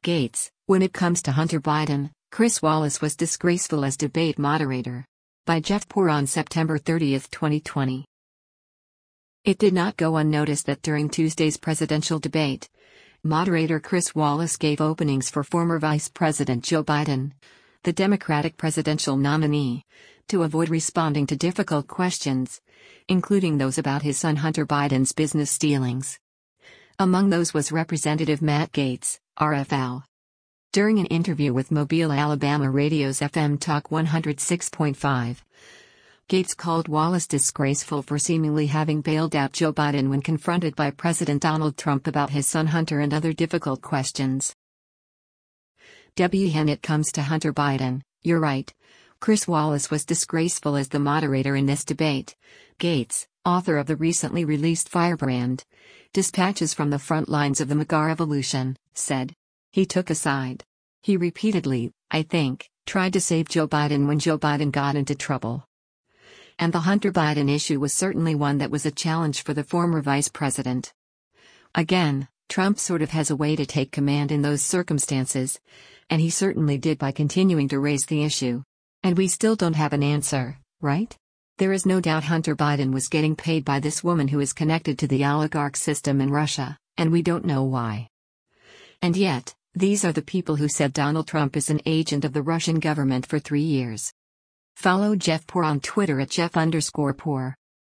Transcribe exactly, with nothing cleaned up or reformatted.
Gaetz, when it comes to Hunter Biden, Chris Wallace was disgraceful as debate moderator. By Jeff Poor on September thirtieth, twenty twenty. It did not go unnoticed that during Tuesday's presidential debate, moderator Chris Wallace gave openings for former Vice President Joe Biden, the Democratic presidential nominee, to avoid responding to difficult questions, including those about his son Hunter Biden's business dealings. Among those was Representative Matt Gaetz, R F L. During an interview with Mobile, Alabama radio's F M Talk one oh six point five, Gaetz called Wallace disgraceful for seemingly having bailed out Joe Biden when confronted by President Donald Trump about his son Hunter and other difficult questions. When it comes to Hunter Biden, you're right. Chris Wallace was disgraceful as the moderator in this debate. Gaetz, author of the recently released Firebrand, Dispatches from the Front Lines of the MAGA Revolution, said. He took a side. He repeatedly, I think, tried to save Joe Biden when Joe Biden got into trouble. And the Hunter Biden issue was certainly one that was a challenge for the former vice president. Again, Trump sort of has a way to take command in those circumstances, and he certainly did by continuing to raise the issue. And we still don't have an answer, right? There is no doubt Hunter Biden was getting paid by this woman who is connected to the oligarch system in Russia, and we don't know why. And yet, these are the people who said Donald Trump is an agent of the Russian government for three years. Follow Jeff Poor on Twitter at Jeff underscore Poor.